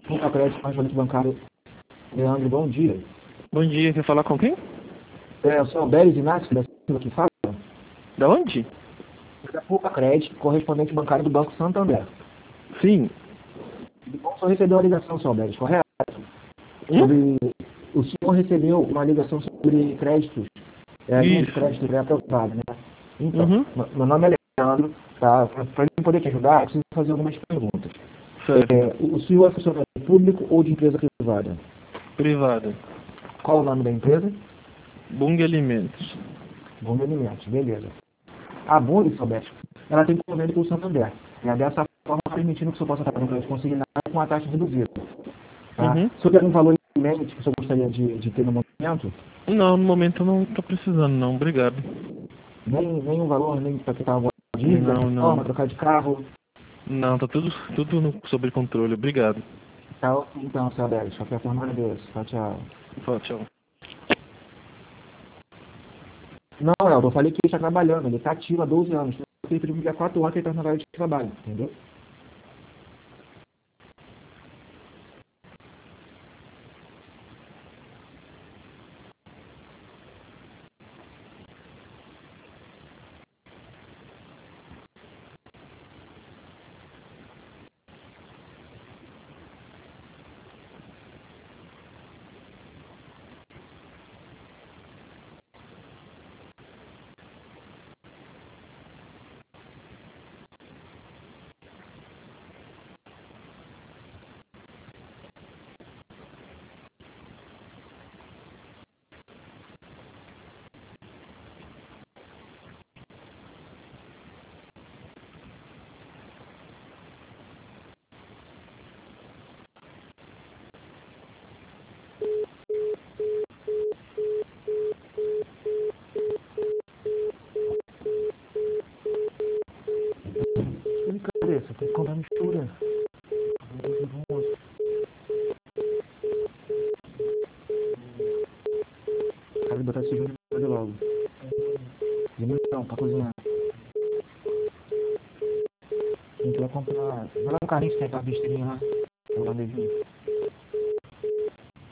Opa, crédito, correspondente bancário. Leandro, bom dia. Bom dia, quer falar com quem? Eu sou Alberes Inácio, da Silva que fala. Da onde? Da Poupa Crédito, correspondente bancário do Banco Santander. Sim. O senhor recebeu uma ligação, senhor Alberes, correto? Hum? O senhor recebeu uma ligação sobre créditos, linha de Isso. crédito pré-aprovada, né? Então, Uhum. meu nome é Leandro, tá? Para eu poder te ajudar, eu preciso fazer algumas perguntas. Certo. O senhor é funcionário público ou de empresa privada? Privada. Qual o nome da empresa? Bung Alimentos. Bom Alimentos, beleza. A Bung, senhor Alberes, ela tem convênio com o Santander. E dessa forma, permitindo que o senhor possa pagar um crédito consignado com uma taxa reduzida. Tá? Uhum. Se houver um valor em mente que o senhor gostaria de ter no momento, Não, no momento eu não tô precisando, não. Obrigado. nem um valor, nem para quitar alguma dívida, Não, forma, não. trocar de carro, Não, tá tudo sob controle. Obrigado. tal. Então, senhor Alberes, qualquer forma, agradeço. Tchau, tchau. Tchau. Não, Elton, eu falei que ele está trabalhando, ele está ativo há 12 anos. Ele pediu que há 4 horas que ele está na área de trabalho, entendeu? Ele, cadê? Você tem que comprar mistura. Cara, botar esse junto e fazer logo. Diminuição, pra cozinhar. A gente vai comprar. Vai lá no carrinho que tem aquela besteirinha lá. Vou lá, Devinho.